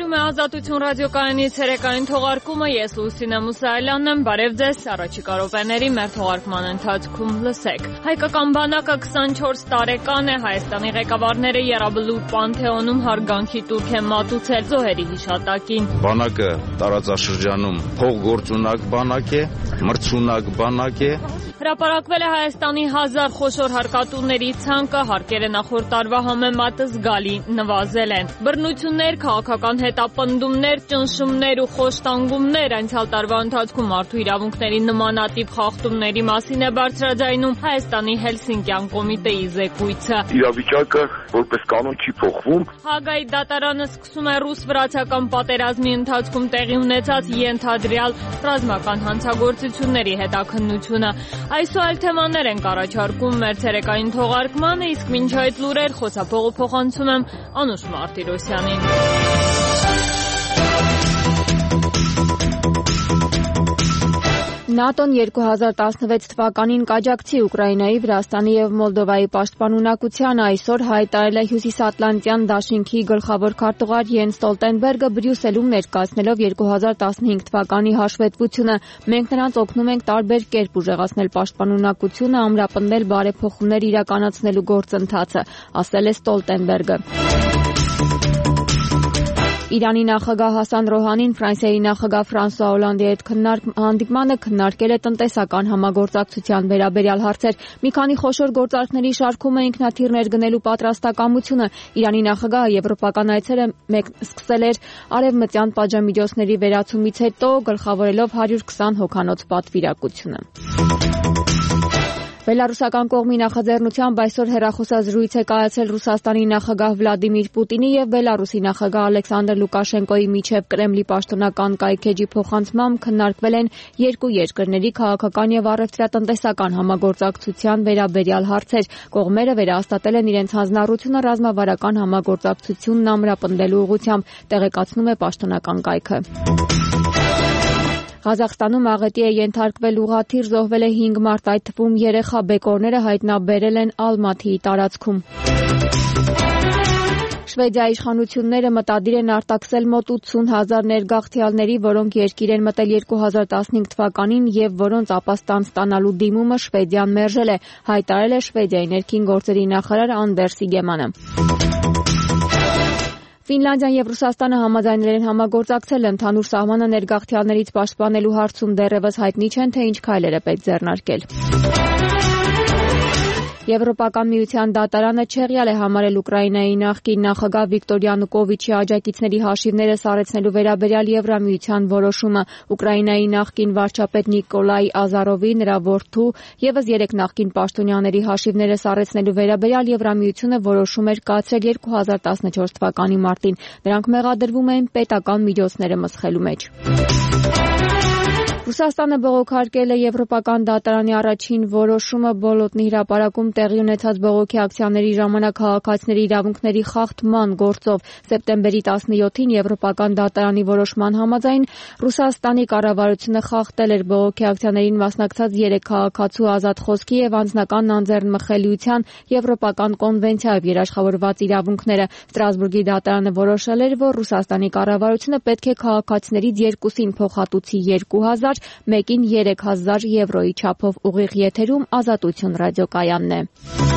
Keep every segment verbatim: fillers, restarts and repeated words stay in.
Ընթանում է Ազատություն ռադիոկայանի ցերեկային թողարկումը, ես Լուսինե Մուսայելյանն եմ, բարև ձեզ, առաջիկա րոպեների մեր թողարկման ընթացքում լսեք։ Հայկական բանակը քսանչորս տարեկան է, Հայաստանի ղեկավարները Եռաբլուր Պանթեոնում հարգանքի տուրք են մատուցել զոհերի հիշատակին։ Բանակը տարածաշրջանում փողգործունակ բանակ է, մրցունակ բանակ է։ Հրապարակվել է Հայաստանի հազար խոշոր հարկատուների ցանկը, հարկերը նախորդ տարվա համեմատ զգալի նվազել են։ Բռնություններ, քաղաքական հետապնդումներ, ճնշումներ ու խոշտանգումներ անցյալ տարվա ընթացքում մարդու իրավունքների նմանատիպ խախտումների մասին է բարձրաձայնում Հայաստանի Հելսինկյան կոմիտեի զեկույցը։ Իրավիճակը որպես կանոն չի փոխվում։ Հագայի դատարանը սկսում է ռուս-վրացական պատերազմի ընթացքում տեղի ունեցած ենթադրյալ ռազմական հանցագործությունների հետաքննությունը։ Այսօր այլ թեմաներ ենք առաջարկում մեր ցերեկային թողարկմանը, իսկ մինչ այդ լուրեր խոսափողը փոխանցում եմ Անուշ Մարտիրոսյանին։ ՆԱՏՕ-ն երկու հազար տասնվեց թվականին կաջակցի Ուկրաինայի, Վրաստանի եւ Մոլդովայի պաշտպանունակությանը, այսօր հայտարարել է Հյուսիսատլանտյան դաշինքի գլխավոր քարտուղար Յենս Ստոլտենբերգը Բրյուսելում ներկայացնելով երկու հազար տասնհինգ թվականի հաշվետվությունը։ Մենք նրանց օգնում ենք տարբեր կերպ ուժեղացնել պաշտպանունակությունը, ամրապնդել բարեփոխումներ իրականացնելու գործընթացը, ասել է Ստոլտենբերգը։ Իրանի նախագահ Հասան Ռոհանին Ֆրանսիայի նախագահ Ֆրանսուଆ Օլանդի հետ հանդիպմանը քննարկել է տնտեսական համագործակցության վերաբերյալ հարցեր։ Մի քանի խոշոր գործարքների շարքում է ինքնաթիռներ գնելու պատրաստակամությունը։ Իրանի նախագահը եվրոպական այցերը սկսել էր արևմտյան պատժամիջոցների վերացումից հետո, գլխավորելով հարյուր քսան հոգանոց պատվիրակությունը։ Բելարուսական կողմի նախաձեռնությամբ այսօր հեռախոսազրույց է կայացել Ռուսաստանի նախագահ Վլադիմիր Պուտինի եւ Բելարուսի նախագահ Ալեքսանդր Լուկաշենկոյի միջև Կրեմլի պաշտոնական կայքէջի փոխանցմամբ քննարկվել են երկու երկրների քաղաքական եւ առևտրատնտեսական համագործակցության վերաբերյալ հարցեր։ Կողմերը վերահաստատել են իրենց հանձնառությունը ռազմավարական համագործակցությունն ամրապնդելու ուղղությամբ, տեղեկացնում է պաշտոնական կայքը։ Ղազախստանում աղետի է ենթարկվել ուղղաթիռ, զոհվել է հինգ մարդ, այդ թվում երեխա, բեկորները հայտնաբերել են Ալմաթիի տարածքում։ Շվեդիայի իշխանությունները մտադիր են արտաքսել մոտ ութսուն հազար ներգաղթյալների, որոնք երկիր են մտել երկու հազար տասնհինգ թվականին եւ որոնց ապաստան ստանալու դիմումը Շվեդիան մերժել է, հայտարարել է Շվեդիայի ներքին գործերի նախարար Անդերս Իգեմանը։ Ֆինլանդիան եւ Ռուսաստանը համաձայնել են համագործակցել ընդհանուր սահմանը ներգաղթյալներից պաշտպանելու հարցում, դեռևս հայտնի չեն, թե ինչ քայլեր է պետք ձեռնարկել։ Եվրոպական միության դատարանը չեղյալ է համարել Ուկրաինայի նախկին նախագահ Վիկտոր Յանուկովիչի աջակիցների հաշիվները սառեցնելու վերաբերյալ Եվրամիության որոշումը։ Ուկրաինայի նախկին վարչապետ Նիկոլայ Ազարովի, նրա որդու եւս երեք նախկին պաշտոնյաների հաշիվները սառեցնելու վերաբերյալ Եվրամիությունը որոշում էր կայացրել երկու հազար տասնչորս թվականի մարտին։ Դրանք մեղադրվում էին պետական միջոցները մսխելու մեջ։ Ռուսաստանը բողոքարկել է Եվրոպական դատարանի առաջին որոշումը Բոլոտնի հրապարակում տեղի ունեցած բողոքի ակցիաների ժամանակ քաղաքացիների իրավունքների խախտման գործով։ Սեպտեմբերի տասնյոթին Եվրոպական դատարանի որոշման համաձայն Ռուսաստանի կառավարությունը խախտել էր բողոքի ակցիաներին մասնակցած երեք քաղաքացու ազատ խոսքի եւ անձնական անձեռնմխելիության Եվրոպական կոնվենցիայով երաշխավորված իրավունքները։ Ստրասբուրգի դատարանը որոշել էր, որ Ռուսաստանի կառավարությունը պետք է քաղաքացիներից երկուսին փոխհատուցի երկու հազար, մեկին երեք հազար եվրոյի չափով։ Ուղիղ եթերում Ազատություն ռադիոկայանն է։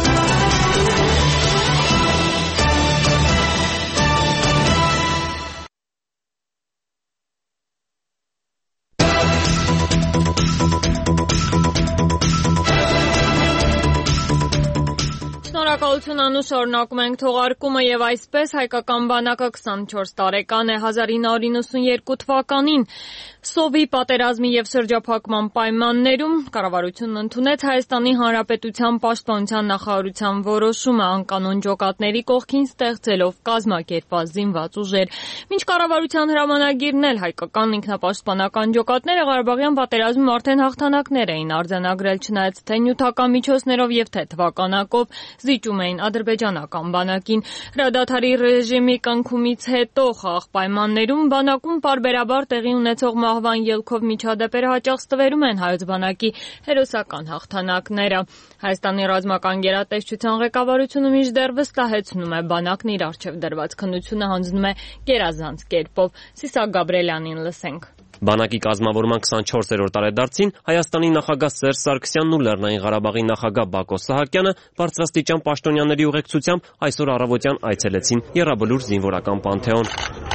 Շնորհակալություն Անուշ, շարունակում ենք թողարկումը եւ այսպես հայկական բանակը քսանչորս տարեկան է, հազար ինը հարյուր նվաթ թվականին Սովի պատերազմի եւ շրջափակման պայմաններում կառավարությունն ընդունեց Հայաստանի Հանրապետության պաշտպանության նախարարության որոշումը անկանոն ջոկատների կողքին ստեղծելով կազմակերպված զինված ուժեր։ Մինչ կառավարության հրամանագիրն էլ հայկական ինքնապաշտպանական ջոկատները Ղարաբաղյան պատերազմում արդեն հաղթանակներ էին արձանագրել, չնայած թե նյութական միջոցներով եւ թե թվականակով զիջում էին ադրբեջանական բանակին։ Հրադադարի ռեժիմի կնքումից հետո խաղաղ պայմաններում բանակում պարբերաբար տեղի ունեցող մահվան ելքով միջադեպերը հաճախ ստվերում են հայոց բանակի հերոսական հաղթանակները։ Հայաստանի ռազմական գերատեսչության ղեկավարությունը մինչդեռ վստահեցնում է, բանակն իր առջև դրված քննությունը հանձնում է գերազանց կերպով։ Սիսակ Գաբրելյանին լսենք։ Բանակի կազմավորման քսանչորսերորդ տարեդարձին Հայաստանի նախագահ Սերժ Սարգսյանն ու Լեռնային Ղարաբաղի նախագահ Բակո Սահակյանը բարձրաստիճան պաշտոնյաների ուղեկցությամբ այսօր առավոտյան այցելեցին Եռաբլուր զինվորական պանթեոն։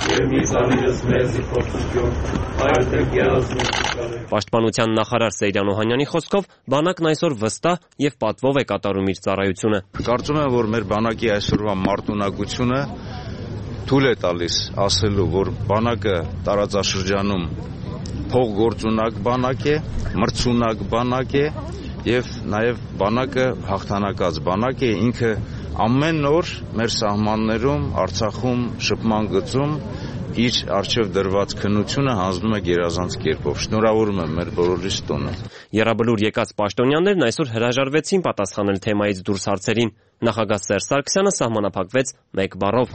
Պաշտպանության նախարար Սեյրան Օհանյանի խոսքով բանակն այսօր վստահ եւ պատվով է կատարում իր ծառայությունը։ Կարծում եմ, որ մեր բանակի այսօրվա մարտունակությունը թույլ է տալիս ասելու, որ բանակը տարածաշրջանում փողգործունակ բանակ է, մրցունակ բանակ է եւ նաեւ բանակը հաղթանակած բանակ է, ինքը ամեն օր մեր սահմաններում, Արցախում, շփման գծում իր առջև դրված քննությունը հանձնում է գերազանց կերպով։ Շնորհավորում եմ մեր բոլորիս տոնը։ Եռաբլուր եկած պաշտոնյաներն այսօր հրաժարվեցին պատասխանել թեմայից դուրս հարցերին։ Նախագահ Սերժ Սարգսյանը սահմանափակվեց մեկ բառով։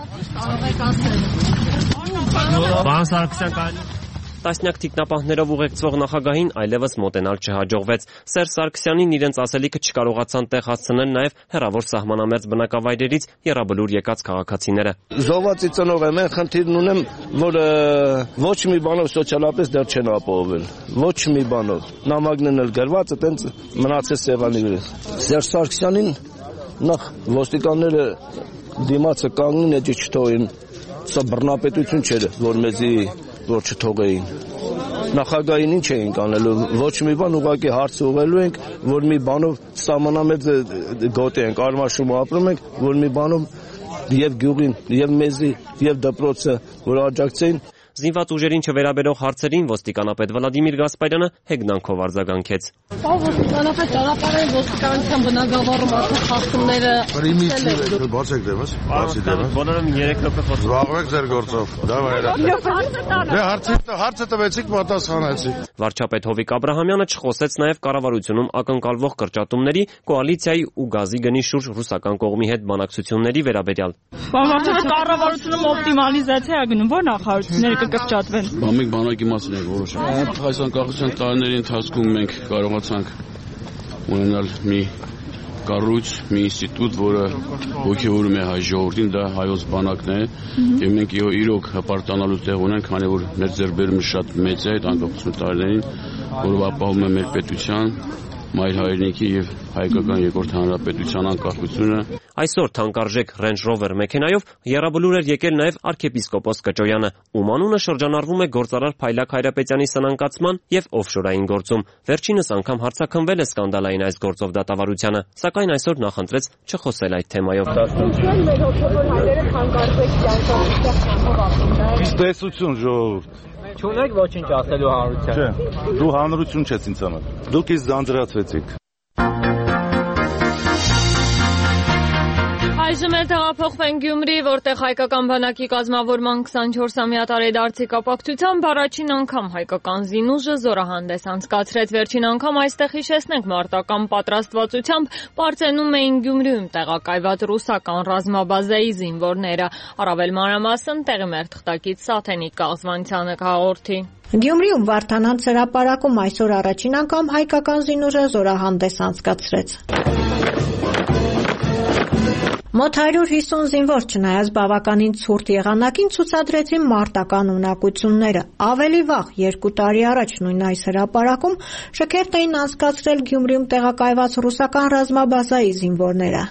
Պարոն Սարգսյան, տասնյակ թիկնապահներով ուղեկցող նախագահին այլևս մոտենալ չհաջողվեց։ Սերժ Սարգսյանին իրենց ասելիքը չկարողացան տեղ հասցնել նաև հեռավոր սահմանամերձ բնակավայրերից Եռաբլուր եկած քաղաքացիները։ Զոհվածի ծնող եմ, խնդիրն ունեմ, որ ոչ մի բանով սոցիալապես դեռ չեն ապահովել։ Ոչ մի բանով։ Նամակներն էլ գրված է, տենց մնացել սեղանի վրա։ Սերժ Սարգսյանին նախ ոստիկանները դիմացը կանգնին, էջի չթողին։ Սա բռնապետություն չէր, որ մեզի որ չթողեին։ Նախագահին ինչ էին կանելու, ոչ մի բան, ուղղակի հարցը ուղղելու ենք, որ մի բանով սահմանամերձ գոտի ենք, Արմաշում ապրում ենք, որ մի բանով եւ գյուղին, եւ մեզի, եւ դպրոցը, որ աջակցեին։ Զինված ուժերին չվերաբերող հարցերին ոստիկանապետ Վլադիմիր Գասպարյանը հեգնանքով արձագանքեց։ Ոստիկանապետ ճանապարհային ոստիկանության բնակավարում արդեն խախտումները Իմիջիվ բացեք դեպս, բացի դեպս։ Բոլորը երեք րոպե խոսում։ Զբաղվեք ձեր գործով։ Դե հարցը հարցը տվեցիք, պատասխանեցիք։ Վարչապետ Հովիկ Աբրահամյանը չխոսեց նաև կառավարությունում ակնկալվող կրճատումների, կոալիցիայի ու գազի գնի շուրջ ռուսական կողմի հետ բանակցությունների վերաբերյալ։ Վարչապետ կառավարությունում օպտիմալիզացիա է գնում, որ նախարարությունները կկրճատվեն։ Մենք բանակի մասին ենք որոշում։ Այս անկախության տարիների ընթացքում մենք կարողացանք ունենալ մի կառույց, մի ինստիտուտ, որը ոգևորում է հայ ժողովրդին, դա հայոց բանակն է, եւ մենք իրոք հպարտանալու տեղ ունենք, քանի որ մեր ձեռքբերումը շատ մեծ է այդ անկախության տարիներին, որով ապահովում է մեր պետության, մայր հայրենիքի եւ հայկական երկրորդ հանրապետության անկախությունը։ Այսօր թանկարժեք Range Rover մեքենայով Եռաբլուր էր եկել նաև arczepiskopos Կճոյանը, ում անունը շրջանառվում է գործարար Փայլակ Հայրապետյանի սնանկացման եւ օֆշորային գործում։ Վերջինս անգամ հարցաքնվել է սկանդալային այս գործով դատավարությանը, սակայն այսօր նախընտրեց չխոսել այդ թեմայով։ Տեսություն ժողովուրդ։ Չունեք ոչինչ ասելու հանրության։ Չէ, դու հանրություն չես ինձ համար։ Դուք ինձ ձանձրացվեցիք։ Այժմ էլ տեղափոխվենք Գյումրի, որտեղ հայկական բանակի կազմավորման քսանչորսամյա տարեդարձի կապակցությամբ առաջին անգամ հայկական զինուժը զորահանդես անցկացրեց։ Վերջին անգամ այստեղ հիշեցնենք մարտական պատրաստվածությամբ պարծենում էին Գյումրիում տեղակայված ռուսական ռազմաբազայի զինվորները։ Առավել մանրամասն տեղի մեր թղթակից Սաթենիկ Կաղզվանցյանը կհաղորդի։ Գյումրիում Վարդանանց հրապարակում այսօր առաջին անգամ հայկական զինուժը զորահանդես անցկացրեց։ Մոտ հարյուր հիսուն զինվոր չնայած բավականին ցուրտ եղանակին ցուցադրեցին մարտական ունակությունները։ Ավելի վաղ, երկու տարի առաջ նույն այս հրապարակում շքերթ էին անցկացրել Գյումրիում տեղակայված ռուսական ռազմաբազայի զինվորները։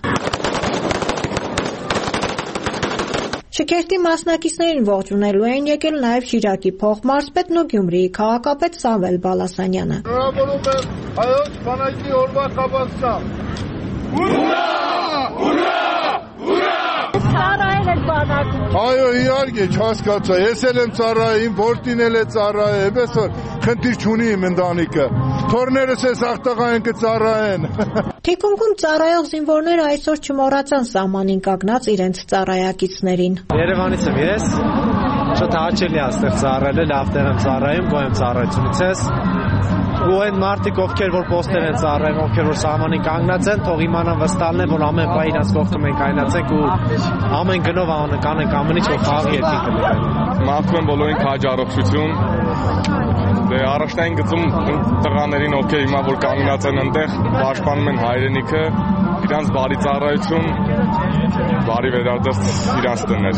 Շքերթի մասնակիցներին ողջունելու էին եկել նաև Շիրակի փոխմարզպետն ու Գյումրիի քաղաքապետ Սամվել Բալասանյանը։ Շնորհավորում եմ հայոց բանակի օրվա կապակցությամբ։ Ուրա! Ուրա! Ծառայել եք բանակում։ Այո, իհարկե, չհասկացա։ Ես էլ եմ ծառայել, իմ որդին էլ է ծառայել, այսօր խնդիր չունի իմ ընտանիքը։ Թորներս էս աղտաղա են կծառայեն։ Թիկունքում ծառայող զինվորները այսօր չմոռացան սահմանին կանգնած իրենց ծառայակիցներին։ Երևանից եմ ես, շատ հաճելի է այստեղ ծառայելը, լավ տեղ եմ ծառայում, գոհ եմ ծառայությունից ես։ ու այն մարդիկ, ովքեր որ պոստեր են ծառայում, ովքեր որ սահմանին կանգնած են, թող իմանան վստահն են, որ ամեն բան իրաց կողքը մենք կայնացենք ու ամեն գնով կանենք ամեն ինչ, որ խաղի երկին կլինի։ Մաղթում եմ բոլորին քաջ առողջություն։ Դե առաջնային գծում տղաներին, ովքեր հիմա որ կանգնած են այնտեղ, պաշտպանում են հայրենիքը, իրանց բարի ծառայություն, բարի վերադարձ իրանց տներ։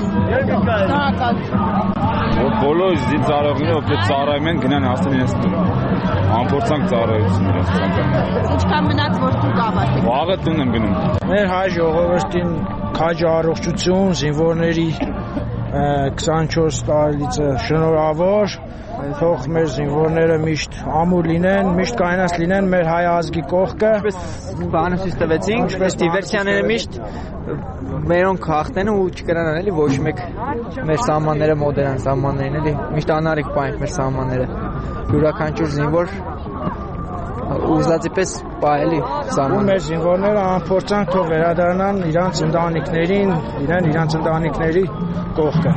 Բոլոր ծառայողները, ովքեր ծառայում են, գնան հասնեն իրենց տուն։ Անփորձանք ծառայություն իրենց ցանկանում։ Ինչքան մնաց որ դուք ավարտեք։ Վաղը տուն եմ գնում։ Մեր հայ ժողովրդին քաջ առողջություն, զինվորների քսանչորս տարելիցը շնորհավոր, թող մեր զինվորները միշտ ամուր լինեն, միշտ կայունած լինեն մեր հայ ազգի կողքը։ Բանուսից տվեցինք, դիվերսիաները միշտ մերոնք հաղթեն ու չկրանան էլի ոչ մեկ մեր սահմանները մոդեռն սահմաններին էլի միշտ անարիք պահենք մեր սահմանները յուրաքանչյուր զինվոր ուզածի պես պահելի սահման։ Մեր զինվորները անփորձանք թող վերադառնան իրանց ընտանիքներին, իրեն իրանց ընտանիքների կողքը։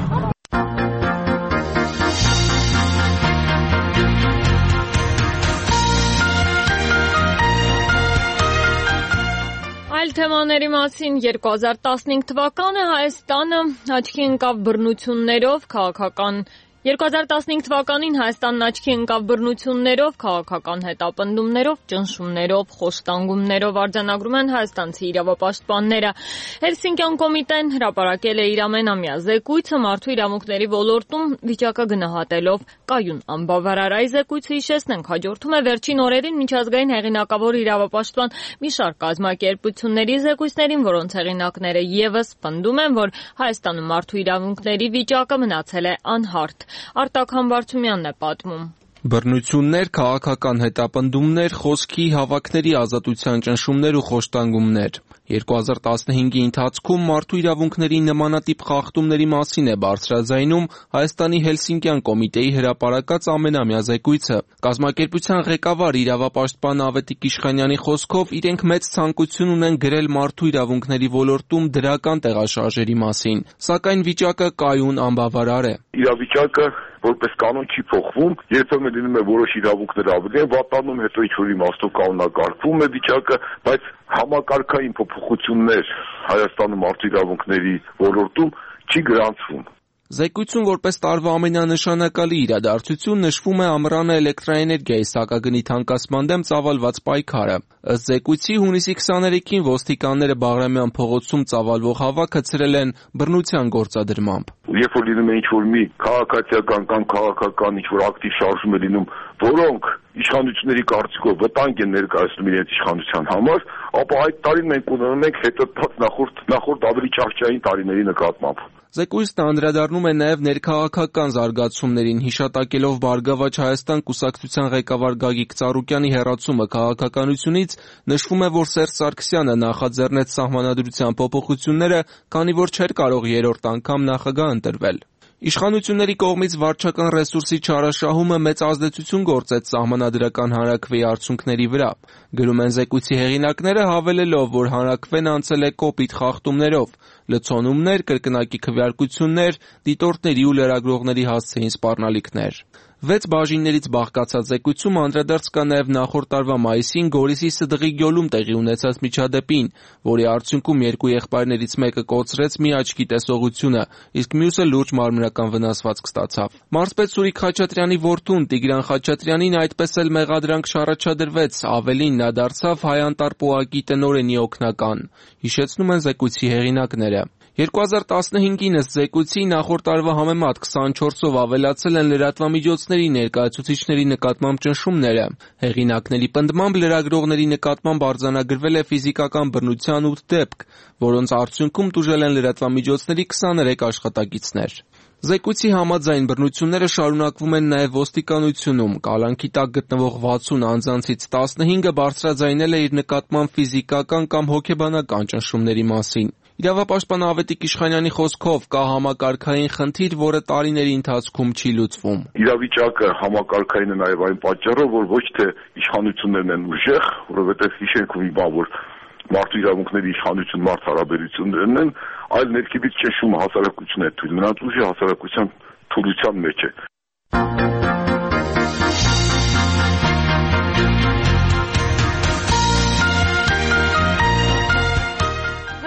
Այլ թեմաների մասին երկու հազար տասնհինգ թվականը Հայաստանը աչքի ընկավ բռնություններով քաղաքական երկու հազար տասնհինգ թվականին Հայաստանն աչքի ընկավ բռնություններով, քաղաքական հետապնդումներով, ճնշումներով, խոշտանգումներով արձանագրում են հայաստանցի իրավապաշտպանները։ Հելսինկյան կոմիտեն հրապարակել է իր ամենամյա զեկույցը մարդու իրավունքների ոլորտում վիճակը գնահատելով կայուն անբավարար։ Այս զեկույցը հիշեցնենք հաջորդում է վերջին օրերին միջազգային հեղինակավոր իրավապաշտպան մի շարք կազմակերպությունների զեկույցներին, որոնց հեղինակները ևս պնդում են, որ Հայաստանում մարդու իրավունքների վիճակը մնացել է անհարթ։ Արտակ Համբարձումյանն է պատմում։ Բռնություններ, քաղաքական հետապնդումներ, խոսքի, հավաքների ազատության ճնշումներ ու խոշտանգումներ։ երկու հազար տասնհինգի ընթացքում մարդու իրավունքների նմանատիպ խախտումների մասին է բարձրաձայնում Հայաստանի Հելսինկյան կոմիտեի հրապարակած ամենամյա զեկույցը։ Կազմակերպության ղեկավար իրավապաշտպան Ավետիք Իշխանյանի խոսքով իրենք մեծ ցանկություն ունեն գրել մարդու իրավունքների ոլորտում դրական տեղաշարժերի մասին, սակայն վիճակը կայուն անբավարար է։ Իրավիճակը որպես կանոն չի փոխվում, երբեմն լինում է որոշ իրավունքներ ավելի են վատանում, հետո ինչ-որ իմաստով կանոնակարգվում է վիճակը, բայց համակարգային փոփոխություններ Հայաստանում մարդու իրավունքների ոլորտում չի գրանցվում։ Զեկույցում որպես տարվա ամենանշանակալի իրադարձություն նշվում է ամռանը էլեկտրաէներգիայի սակագնի թանկացման դեմ ծավալված պայքարը։ Ըստ զեկույցի հունիսի քսաներեքին ոստիկանները Բաղրամյան փողոցում ծավալվող հավաքը ցրել են բռնության գործադրմամբ։ Երբ որ լինում է ինչ-որ մի քաղաքացիական կամ քաղաքական ինչ-որ ակտիվ շարժում է լինում, որոնք իշխանությունների կարծիքով վտանգ են ներկայացնում իրենց իշխանության համար, ապա այդ տարին մենք ունենում ենք հետընթաց նախորդ նախորդ ավելի ճարճային տարիների նկատմամբ։ Զեկույցն անդրադառնում է նաև ներքաղաքական զարգացումներին, հիշատակելով «Բարգավաճ Հայաստան» կուսակցության ղեկավար Գագիկ Ծառուկյանի հեռացումը քաղաքականությունից, նշվում է, որ Սերժ Սարգսյանը նախաձեռնեց սահմանադրության փոփոխությունները, քանի որ չէր կարող երրորդ անգամ նախագահ ընտրվել։ Իշխանությունների կողմից վարչական ռեսուրսի չարաշահումը մեծ ազդեցություն գործեց սահմանադրական հանրաքվեի արդյունքների վրա։ Գրում են զեկույցի հեղինակները, հավելելով, որ հանրաքվեն անցել է կոպիտ խախտումներով, լցոնումներ, կրկնակի քվեարկություններ, դիտորդների ու լրագրողների հասցեին սպառնալիքներ։ Վեց բաժիններից բաղկացած զեկույցում անդրադարձ կա նաև նախորդ տարվա մայիսին Գորիսի Սդղի գյուլում տեղի ունեցած միջադեպին, որի արդյունքում երկու եղբայրներից մեկը կորցրեց մի աչքի տեսողությունը, իսկ մյուսը լուրջ մարմնական վնասվածք ստացավ։ Մարզպետ Սուրիկ Խաչատրյանի որդուն Տիգրան Խաչատրյանին այդպես էլ մեղադրանք չառաջադրվեց, ավելին նա դարձավ հայ-անտառ պոակի տնօրենի օգնական, հիշեցնում են զեկույցի հեղինակները։ երկու հազար տասնհինգին ըստ զեկույցի նախորդ տարվա համեմատ քսանչորսով ավելացել են լրատվամիջոցների ներկայացուցիչների նկատմամբ ճնշումները։ Հեղինակների պնդմամբ լրագրողների նկատմամբ արձանագրվել է ֆիզիկական բռնության ութ դեպք, որոնց արդյունքում տուժել են լրատվամիջոցների քսաներեք աշխատակիցներ։ Զեկույցի համաձայն բռնությունները շարունակվում են նաև ոստիկանությունում։ Կալանքի տակ գտնվող վաթսուն անձանցից տասնհինգը բարձրաձայնել է իր նկատմամբ ֆիզիկական կամ հոգեբանական ճնշումների մասին։ Իրավապաշտպան Ավետիք Իշխանյանի խոսքով կա համակարգային խնդիր, որը տարիների ընթացքում չի լուծվում։ Իրավիճակը համակարգային է նաև այն պատճառով, որ ոչ թե իշխանություններն են ուժեղ, որովհետև հիշենք մի բան, որ մարդու իրավունքների իշխանություն մարդ հարաբերություններն են, այլ ներքևից ճնշումը հասարակությունն է թույլ, նրանց ուժը հասարակության թուլության մեջ է։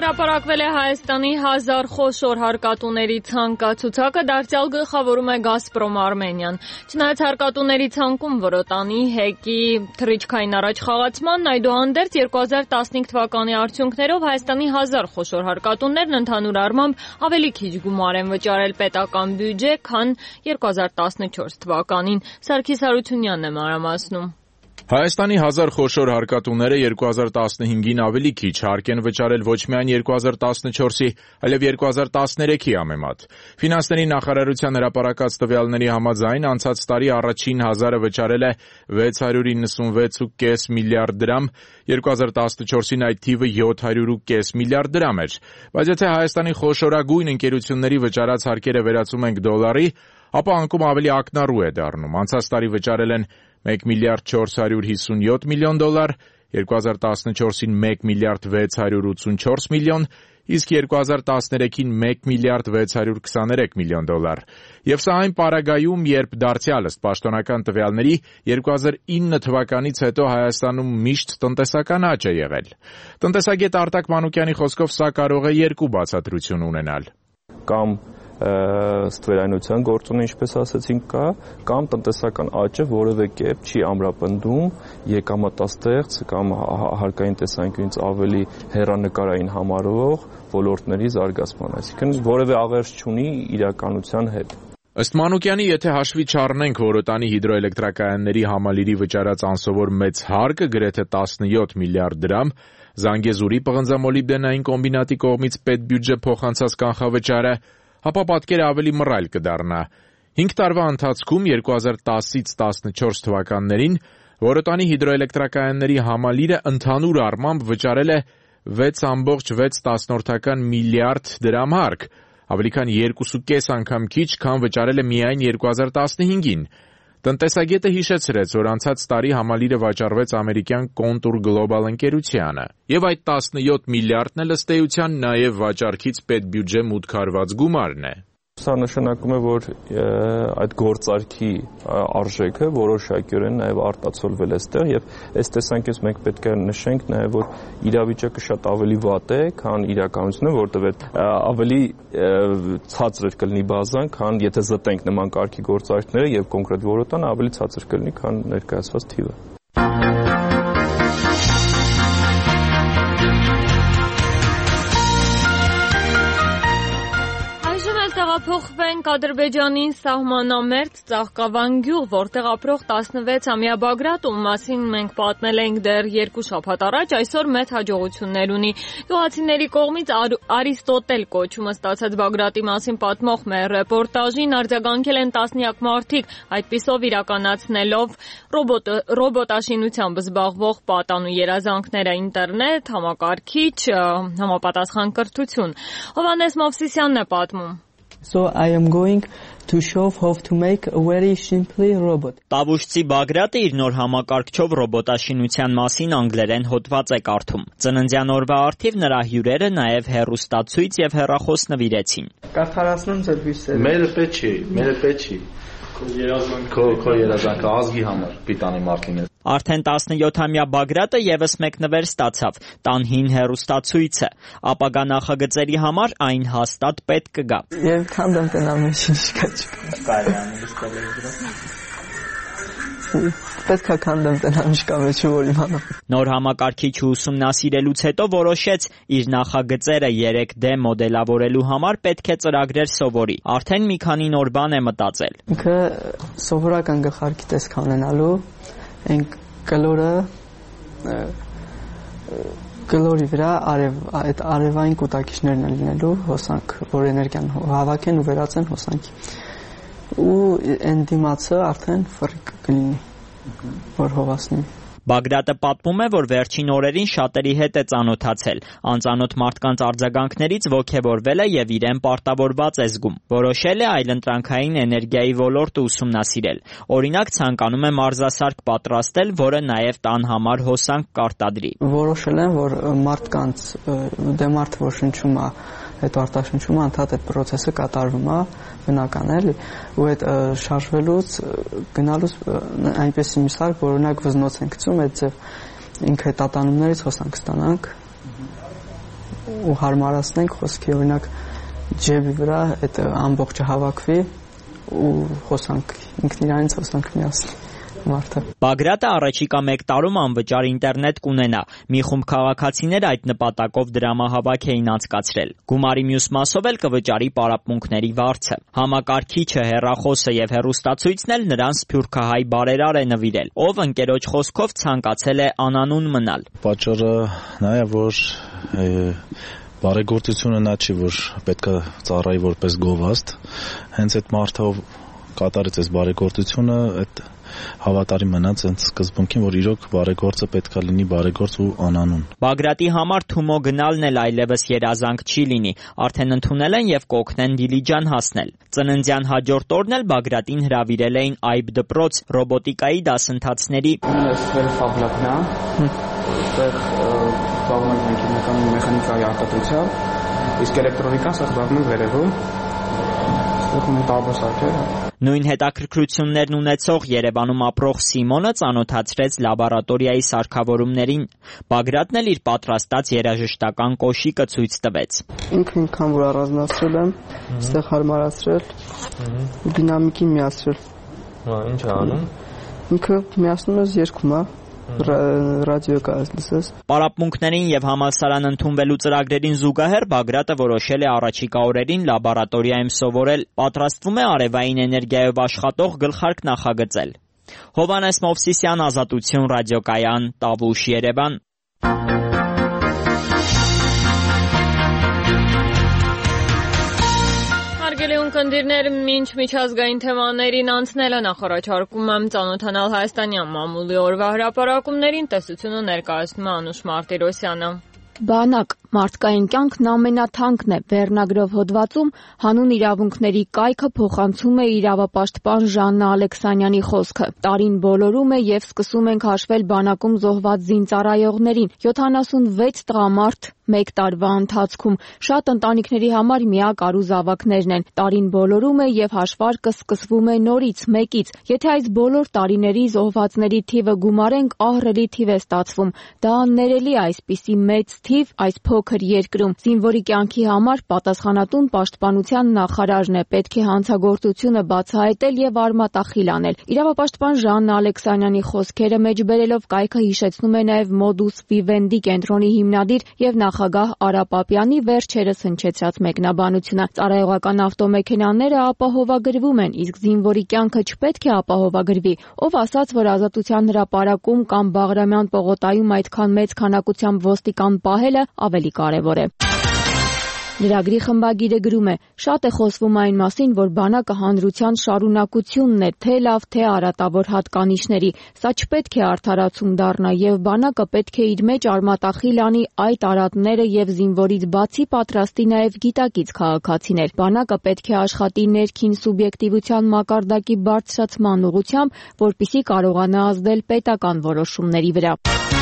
Հրապարակվել է Հայաստանի հազար խոշոր հարկատուների ցանկացուցակը, դարձյալ գլխավորում է Գազպրոմ Արմենիան։ Չնայած հարկատուների ցանկում Որոտանի, Հեկի, թռիչքային առաջխաղացմանն, այդուհանդերձ երկու հազար տասնհինգ թվականի արդյունքներով Հայաստանի հազար խոշոր հարկատուներն ընդհանուր առմամբ ավելի քիչ գումար են վճարել պետական բյուջե, քան երկու հազար տասնչորս թվականին։ Սարգիս Հարությունյանն է մանրամասնում։ Հայաստանի հազար խոշոր հարկատուները երկու հազար տասնհինգին ավելի քիչ հարկ են վճարել ոչ միայն երկու հազար տասնչորսի, այլև երկու հազար տասներեքի համեմատ։ Ֆինանսների նախարարության հրապարակած տվյալների համաձայն անցած տարի առաջին հազարը վճարել է վեց հարյուր իննսունվեց կόμμα պենս միլիարդ դրամ, երկու հազար տասնչորսին այդ թիվը յոթ հարյուր կόμma պենս միլիարդ դրամ էր։ Բայց եթե Հայաստանի խոշորագույն ընկերությունների վճարած հարկերը վերածում ենք դոլարի, ապա անկում ավելի ակնառու է դառնում։ Անցած տարի վճարել են մեկ միլիարդ չորս հարյուր հիսունյոթ միլիոն դոլար, երկու հազար տասնչորսին մեկ միլիարդ վեց հարյուր ութսունչորս միլիոն, իսկ երկու հազար տասներեքին մեկ միլիարդ վեց հարյուր քսաներեք միլիոն դոլար։ Եվ սա այն պարագայում, երբ դարձյալ ըստ պաշտոնական տվյալների երկու հազար ինը թվականից հետո Հայաստանում միշտ տնտեսական աճ է եղել։ Տնտեսագետ Արտակ Մանուկյանի խոսքով սա կարող է երկու բացատրություն ունենալ։ Կամ ստվերայնության գործոնը, ինչպես ասացինք, կա, կամ տնտեսական աճը որևէ կերպ չի ամրապնդում եկամտաստեղծ կամ հարկային տեսանկյունից ավելի հեռանկարային համարվող ոլորտների զարգացման, այսինքն որևէ աղերս չունի իրականության հետ։ Ըստ Մանուկյանի, եթե հաշվի չառնենք Որոտանի հիդրոէլեկտրակայանների համալիրի վճարած անսովոր մեծ հարկը, գրեթե տասնյոթ միլիարդ դրամ, Զանգեզուրի պղնձամոլիբդենային կոմբինատի կողմից պետբյուջե փոխանցած կանխավճարը, ապա պատկերը ավելի մռայլ կդառնա։ հինգ տարվա ընթացքում երկու հազար տասից տասնչորս թվականներին Որոտանի հիդրոէլեկտրակայանների համալիրը ընդհանուր առմամբ վճարել է վեց կόμma վեց միլիարդ դրամ հարկ, ավելի քան երկուսուկես անգամ քիչ, քան վճարել է միայն երկու հազար տասնհինգին։ Տնտեսագետը հիշեցրեց, որ անցած տարի համալիրը վաճառվեց ամերիկյան Contour Global ընկերությանը, եւ այդ տասնյոթ միլիարդն էլ ըստ էության նաեւ վաճառքից պետբյուջե մուտք արված գումարն է։ Սա նշանակում է, որ այդ գործարքի արժեքը որոշակիորեն նաև արտացոլվել է այստեղ եւ այս տեսանկյունից մենք պետք է նշենք նաև, որ իրավիճակը շատ ավելի վատ է, քան իրականությունը, որտեղ ավելի ցածր կլինի բազան, քան եթե զտենք նման կարգի գործարքները եւ կոնկրետ Որոտանը ավելի ցածր կլինի, քան ներկայացված թիվը։ Տեղափոխվենք Ադրբեջանին սահմանամերձ Ծաղկավան գյուղ, որտեղ ապրող տասնվեցամյա Բագրատ, ում մասին մենք պատմել ենք դեռ երկու շաբաթ առաջ, այսօր մեծ հաջողություններ ունի։ Գյուղացիների կողմից Արիստոտել կոչումը ստացած Բագրատի մասին պատմող մեր ռեպորտաժին արձագանքել են տասնյակ մարդիկ, այդպիսով իրականացնելով ռոբոտաշինությամբ զբաղվող պատանու երազանքները, ինտերնետ, համակարգիչ, համապատասխան կրթություն։ Հովհաննես Մովսիսյանն է պատմում։ So I am going to show how to make a very simply robot. Տավուշցի Բագրատը իր նոր համակարգչով ռոբոտաշինության մասին անգլերեն հոդված է կարդում։ Ծննդյան օրվա առթիվ նրա հյուրերը նաև հեռուստացույց եւ հեռախոս նվիրեցին։ Կարդարացնում ձեր հույսերը։ Մերը պետք չի, մերը պետք չի։ Քո քո երազանքը ազգի համար պիտանի մարտին է։ Արդեն տասնյոթամյա Բագրատը եւս մեկ նվեր ստացավ՝ տան հին հեռուստացույցը։ Ապագա նախագծերի համար այն հաստատ պետք կգա։ Եվ քանդեմ տնամ մեջին չկա չկա։ Կարելի է Պետք է քանդեմ տնամ չկա մեջ որ իմանամ։ Նոր համակարգիչը ուսումնասիրելուց հետո որոշեց իր նախագծերը երեք դե մոդելավորելու համար պետք է ծրագրեր սովորի։ Արդեն մի քանի նոր բան է մտածել։ Ինքը սովորական գլխարկի տեսք ունենալու, այն կլորը կլորի վրա արև այդ արևային կուտակիչներն են լինելու հոսանք, որ էներգիան հավաքեն ու վերածեն հոսանքի։ Ու այն դիմացը արդեն ֆրիկ կլինի, որ հովասնի։ Բագրատը պատմում է, որ վերջին օրերին շատերի հետ է ծանոթացել։ Անծանոթ մարդկանց արձագանքներից ոգևորվել է եւ իրեն պարտավորված է զգում։ Որոշել է այլընտրանքային էներգիայի ոլորտը ուսումնասիրել։ Օրինակ ցանկանում է մարզասարք պատրաստել, որը նաեւ տան համար հոսանք կարտադրի։ Որոշել են, որ մարդկանց դե մարդ որ շնչում է այդ արտաշնչումը անդադ այդ process-ը կատարվում է բնական էլի ու այդ շարժվելուց գնալուց այնպես մի սարք որ օրինակ վզնոց են գցում այդ ձև ինքը տատանումներից հոսանք ստանանք ու հարմարացնենք խոսքի, օրինակ ջեբի վրա այդ ամբողջը հավաքվի ու խոսանք ինքն իրանից խոսանք միասին մարդը։ Բագրատը առաջիկա մեկ տարում անվճար ինտերնետ կունենա։ Մի խումբ քաղաքացիներ այդ նպատակով դրամահավաք էին անցկացրել։ Գումարի մյուս մասով էլ կվճարի պարապմունքների վարձը։ Համակարգիչը, հեռախոսը եւ հեռուստացույցն էլ նրան սփյուռքահայ բարերար է նվիրել, ով ընկերոջ խոսքով ցանկացել է անանուն մնալ։ Պատճառը նա է, որ բարեգործությունը նա չի, որ պետք է ծառայի որպես գովաստ, հենց այդ մարդը կատարեց այս բարեգործությունը, այդ հավատարի մնաց այն սկզբունքին, որ իրոք բարեգործը պետք է լինի բարեգործ ու անանուն։ Բագրատի համար Թումո գնալն էլ այլևս երազանք չի լինի, արդեն ընդունել են եւ կօգնեն Դիլիջան հասնել։ Ծննդյան հաջորդ օրն էլ Բագրատին հրավիրել էին Այբ դպրոց ռոբոտիկայի դասընթացների։ Ֆաբլակն է, այդտեղ զբաղվում ենք հիմնականում մեխանիկայի արտադրությամբ, իսկ էլեկտրոնիկան զբաղվում ենք վերևում։ Նույն հետաքրքրություններն ունեցող Երևանում ապրող Սիմոնը ծանոթացրեց լաբորատորիայի սարքավորումներին։ Բագրատն էլ իր պատրաստած երաժշտական կոշիկը ցույց տվեց։ Ինքը ինքան որ առանձնացրել եմ, այստեղ հարմարացրել, դինամիկին միացրել։ Հա, ինչ է անում։ Ինքը միացնում է երգում է։ Ռադիո կա լսես։ Պարապմունքներին եւ համալսարան ընդունվելու ծրագրերին զուգահեռ Բագրատը որոշել է առաջիկա օրերին լաբորատորիայում սովորել, պատրաստվում է արևային էներգիայով աշխատող գլխարկ նախագծել։ Հովհաննես Մովսիսյան, Ազատություն, ռադիոկայան, Տավուշ, Երևան։ Հարգելի ունկնդիրներ, մինչ միջազգային թեմաներին անցնելը նախարարչարկում եմ ծանոթանալ հայաստանյան մամուլի օրվա հրապարակումներին, տեսությունը ներկայացնում է Անուշ Մարտիրոսյանը։ Բանակ մարդկային կյանքն ամենաթանկն է վերնագրով հոդվածում հանուն իրավունքների կայքը փոխանցում է իրավապաշտպան Ժաննա Ալեքսանյանի խոսքը։ Տարին բոլորում է եւ սկսում ենք հաշվել բանակում զոհված զինծառայողներին։ յոթանասունվեց տղամարդ մեկ տարվա ընթացքում շատ ընտանիքների համար միակ առուզավակներն են։ Տարին բոլորում է եւ հաշվարկը սկսվում է նորից մեկից։ Եթե այս բոլոր տարիների զոհվածների թիվը գումարենք, ահռելի թիվ է ստացվում։ Դա աններելի է այսպիսի մեծ թիվ այս փոքր երկրում։ Զինվորի կյանքի համար պատասխանատուն պաշտպանության նախարարն է, պետք է հանցագործությունը բացահայտել եւ արմատախիլ անել։ Իրավապաշտպան Ժաննա Ալեքսանյանի խոսքերը մեջբերելով կայքը հիշեցնում է նաեւ Modus Vivendi կենտրոնի հիմնադիր եւ նախագահ Արա Պապյանի վերջերս հնչեցրած մեկնաբանությունը։ Ծառայողական ավտոմեքենաները ապահովագրվում են, իսկ զինվորի կյանքը չպետք է ապահովագրվի։ Ով ասաց, որ Ազատության հրապարակում կամ Բաղրամյան պողոտայում այդքան մեծ քանակությամբ ոստիկան պահելը ավելի կարևոր է։ Լրագրի խմբագիրը գրում է. շատ է խոսվում այն մասին, որ բանակը հանրության շարունակությունն է, թե լավ, թե արատավոր հատկանիշների։ Սա չպետք է արդարացում դառնա եւ բանակը պետք է իր մեջ արմատախիլ անի այդ արատները եւ զինվորից բացի պատրաստի նաեւ գիտակից քաղաքացիներ։ Բանակը պետք է աշխատի ներքին սուբյեկտիվության մակարդակի բարձրացման ուղղությամբ, որպիսի կարողանա ազդել պետական որոշումների վրա։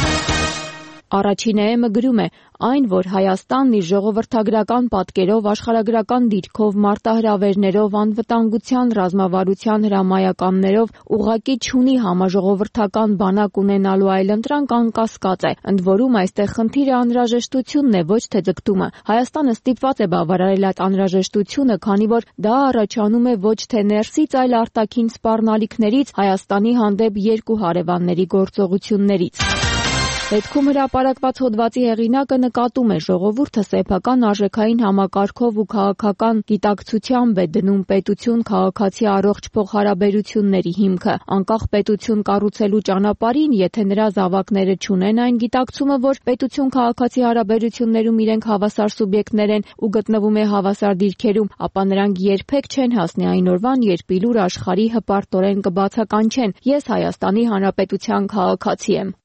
Առաջին էմը գրում է. այն, որ Հայաստանն իր ժողովրդագրական պատկերով, աշխարհագրական դիրքով, մարտահրավերներով, անվտանգության ռազմավարության հրամայականներով ուղղակի չունի համաժողովրդական բանակ ունենալու այլընտրանք անկասկած է։ Ընդ որում այստեղ խնդիրը անհրաժեշտությունն է, ոչ թե ձգտումը։ Հայաստանը ստիպված է բավարարել այդ անհրաժեշտությունը, քանի որ դա առաջանում է ոչ թե ներսից, այլ արտաքին սպառնալիքներից, Հայաստանի հանդեպ երկու հարևանների գործողություններից։ Հետքում հրապարակված հոդվածի հեղինակը նկատում է ժողովուրդը սեփական արժեքային համակարգով ու քաղաքական գիտակցությամբ է դնում պետություն-քաղաքացի առողջ փոխհարաբերությունների հիմքը։ Անկախ պետություն կառուցելու ճանապարհին, եթե նրա զավակները չունեն այն գիտակցումը, որ պետություն-քաղաքացի հարաբերություններում իրենք հավասար սուբյեկտներ են ու գտնվում է հավասար դիրքերում, ապա նրանք երբեք չեն հասնի այն օրվան, երբ ի լուր աշխարհի հպարտորեն կբացականչեն. Ես Հայաստանի Հանրապետության քաղաքացի եմ։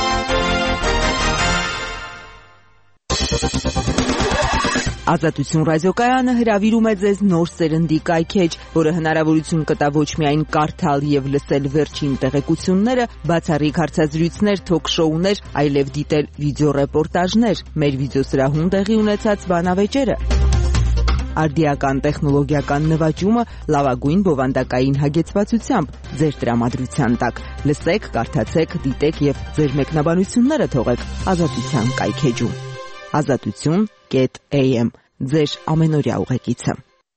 Ազատություն ռադիոկայանը հրավիրում է ձեզ նոր սերնդի կայքեջ, որը հնարավորություն կտա ոչ միայն կարդալ եւ լսել վերջին տեղեկությունները, բացառիկ հարցազրույցներ, թոք-շոուներ, այլև դիտել վիդեոռեպորտաժներ, մեր վիդեոսրահում տեղի ունեցած բանավեճերը։ Արդիական տեխնոլոգիական նվաճումը լավագույն բովանդակային հագեցվածությամբ ձեր տրամադրության տակ։ Լսեք, կարդացեք, դիտեք եւ ձեր մեկնաբանությունները թողեք Ազատության կայքեջում։ Ազատություն կետ a m ձեր ամենօրյա ուղեկիցը։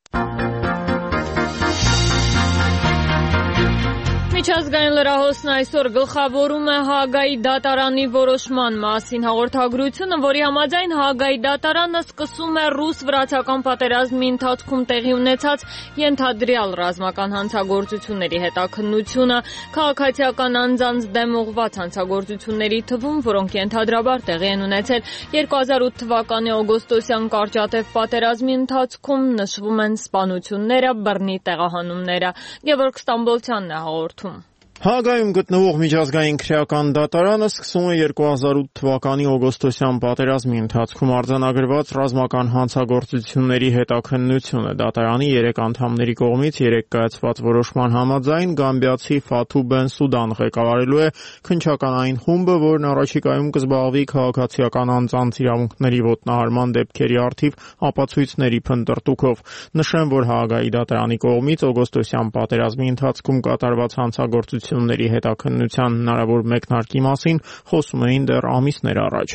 Միջազգային լրահոսն այսօր գլխավորում է Հաագայի դատարանի որոշման մասին հաղորդագրությունը, որի համաձայն Հաագայի դատարանը սկսում է ռուս-վրացական պատերազմի ընթացքում տեղի ունեցած ենթադրյալ ռազմական հանցագործությունների հետաքննությունը, քաղաքացիական անձանց դեմ ուղղված հանցագործությունների թվում, որոնք ենթադրաբար տեղի են ունեցել երկու հազար ութ թվականի օգոստոսյան կարճատև պատերազմի ընթացքում, նշվում են սպանությունները, բռնի տեղահանումները։ Գևորգ Ստամբոլցյանն է հաղորդում։ Հաագայում գտնվող միջազգային քրեական դատարանը սկսում է երկու հազար ութ թվականի օգոստոսյան պատերազմի ընթացքում արձանագրված ռազմական հանցագործությունների հետաքննությունը։ Դատարանի երեք անդամների կողմից երեք կայացված որոշման համաձայն գամբիացի Ֆաթու Բենսուդան ղեկավարելու է քննչականային խումբը, որն առաջիկայում կզբաղվի քաղաքացիական անձանց իրավունքների ոտնահարման դեպքերի առթիվ ապացույցների փնտրտուքով։ Նշեմ, որ Հաագայի դատարանի կողմից օգոստոսյան պատերազմի ընթացքում կատարված հանցագործությունների ների հետաքննության հնարավոր մեկնարկի մասին խոսում էին դեռ ամիսներ առաջ։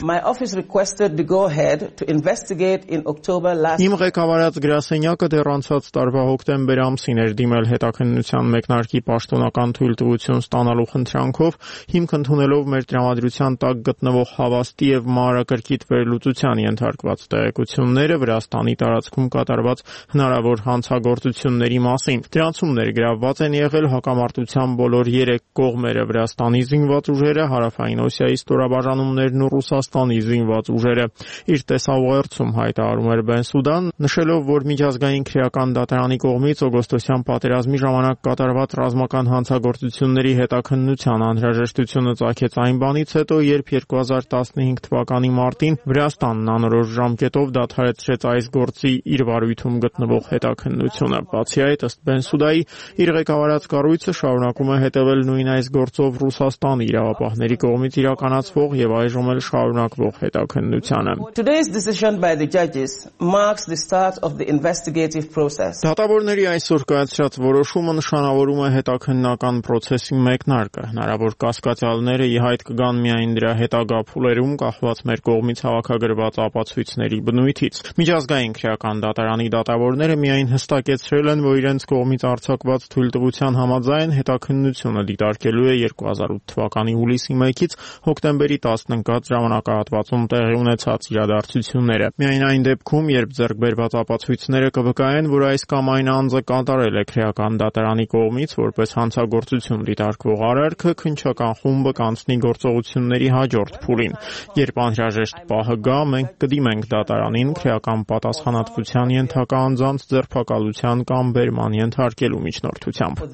Իմ ղեկավարած գրասենյակը դեռ անցած տարվա հոկտեմբեր ամսին էր դիմել հետաքննության մեկնարկի պաշտոնական թույլտվություն ստանալու խնդրանքով, հիմք ընդունելով մեր տրամադրության տակ գտնվող հավաստի եւ մանրակրկիտ վերլուծության ենթարկված տեղեկությունները Վրաստանի տարածքում կատարված հնարավոր հանցագործությունների մասին։ Դրանցում ներգրավված են եղել հակամարտության բոլոր երեք կողմերը՝ Վրաստանի զինված ուժերը, Հարավային Օսիայի ստորաբաժանումներն ու Ռուսաստանի զինված ուժերը։ Իր տեսաուղերձում հայտարարում էր Բենսուդան, նշելով, որ միջազգային քրեական դատարանի կողմից օգոստոսյան պատերազմի ժամանակ կատարված ռազմական հանցագործությունների հետաքննության անհրաժեշտությունը ծագեց այն բանից հետո, երբ երկու հազար տասնհինգ թվականի մարտին Վրաստանն անորոշ ժամկետով դադարեցրեց այս գործի իր վարույթում գտնվող հետաքննությունը։ Բացի այդ, ըստ Բենսուդայի, իր ղեկավարած կառույցը շարունակում է հետևել նույն այս գործով Ռուսաստանի իրավապահների կողմից իրականացվող եւ այժմ էլ շարունակվող հետաքննությանը։ Դատավորների այսօր կայացրած որոշումը նշանավորում է հետաքննական process-ի մեկնարկը։ Հնարավոր կասկածյալները ի հայտ կգան միայն դրա հետագա փուլերում կախված մեր կողմից հավաքագրված ապացույցների բնույթից։ Միջազգային քրեական դատարանի դատավորները միայն հստակեցրել են, որ իրենց կողմից արձակված թույլտվության համաձայն հետաքննությունը դիտարկելու է երկու հազար ութ թվականի հուլիսի մեկից հոկտեմբերի տասն ընկած ժամանակահատվածում տեղի ունեցած իրադարձությունները։ Միայն այն դեպքում, երբ ձեռք բերված ապացույցները կվկայեն, որ այս կամ այն անձը կատարել է քրեական դատարանի կողմից որպես հանցագործություն դիտարկվող արարքը, քննչական խումբը կանցնի գործողությունների հաջորդ փուլին։ Երբ անհրաժեշտ պահը գա, մենք կդիմենք դատարանին քրեական պատասխանատվության ենթակա անձանց ձերբակալության կամ բերման ենթարկելու միջնորդությամբ։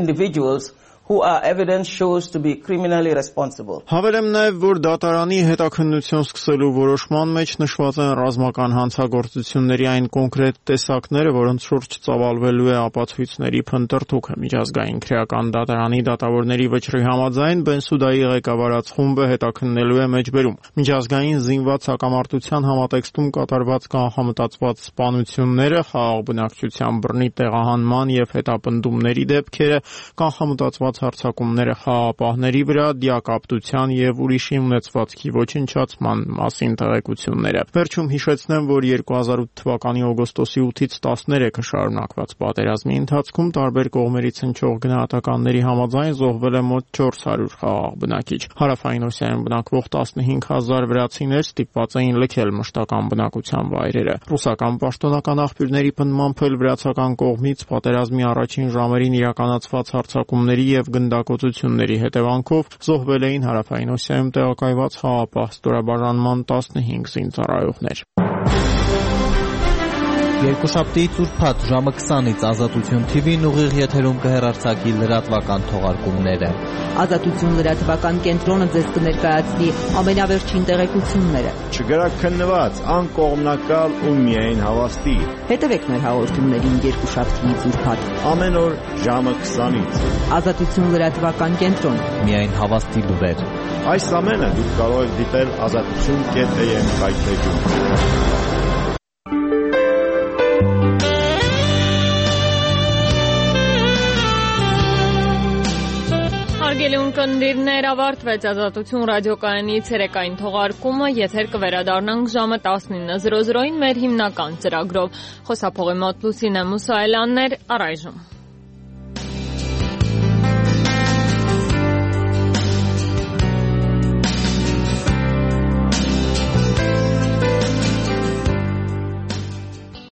Who our evidence shows to be criminally responsible. Հավելեմ նաև, որ դատարանի հետաքննություն սկսելու որոշման մեջ նշված են ռազմական հանցագործությունների այն կոնկրետ տեսակները, որոնց շուրջ ծավալվելու է ապացույցների փնտրտուքը։ Միջազգային քրեական դատարանի դատավորների վճռի համաձայն Բենսուդայի ղեկավարած խումբը հետաքննելու է մեջբերում միջազգային զինված հակամարտության համատեքստում կատարված կանխամտածված սպանությունները, խաղաղ բնակչության բռնի տեղահանման եւ հետապնդումների դեպքերը, կանխամտածված հարձակումները խաղաղապահների վրա, դիակապտության եւ ուրիշի ունեցվածքի ոչնչացման մասին տեղեկությունները։ Վերջում հիշեցնեմ, որ երկու հազար ութ թվականի օգոստոսի ութից տասներեքը շարունակված պատերազմի ընթացքում տարբեր կողմերից հնչող գնահատականների համաձայն զոհվել է մոտ չորս հարյուր խաղաղ բնակիչ։ Հարավային Օսիայում բնակվող տասնհինգ հազար վրացիներ ստիպված էին լքել մշտական բնակության վայրերը։ Ռուսական պաշտոնական աղբյուրների պնդմամբ էլ վրացական կողմից պատերազմի առաջին ժամերին իրականացված հարձակումների եւ գնդակոծությունների հետևանքով զոհվել էին Հարավային Օսիայում տեղակայված խաղաղապահ ստորաբաժանման տասնհինգ զինծառայողներ։ Երկուշաբթիից ուրբաթ ժամը քսանից Ազատություն թի վին ուղիղ եթերում կհեռարձակի լրատվական թողարկումները։ Ազատություն լրատվական կենտրոնը ձեզ կներկայացնի ամենավերջին տեղեկությունները։ Չգրակ քննված, անկողմնակալ ու միայն հավաստի։ Հետևեք մեր հաղորդումներին երկուշաբթիից ուրբաթ ամեն օր ժամը քսանից։ Ազատություն լրատվական կենտրոն, միայն հավաստի լուրեր։ Այս ամենը դուք կարող եք դիտել ազատություն կետ a m կայքեջում։ Հարգելի ունկնդիրներ, ավարտվեց Ազատություն ռադիոկայանի ցերեկային թողարկումը, եթեր կվերադառնանք ժամը տասնինը զրո զրոին մեր հիմնական ծրագրով։ Խոսափողի մոտ Լուսինե Մուսայելյանն էր, առայժմ։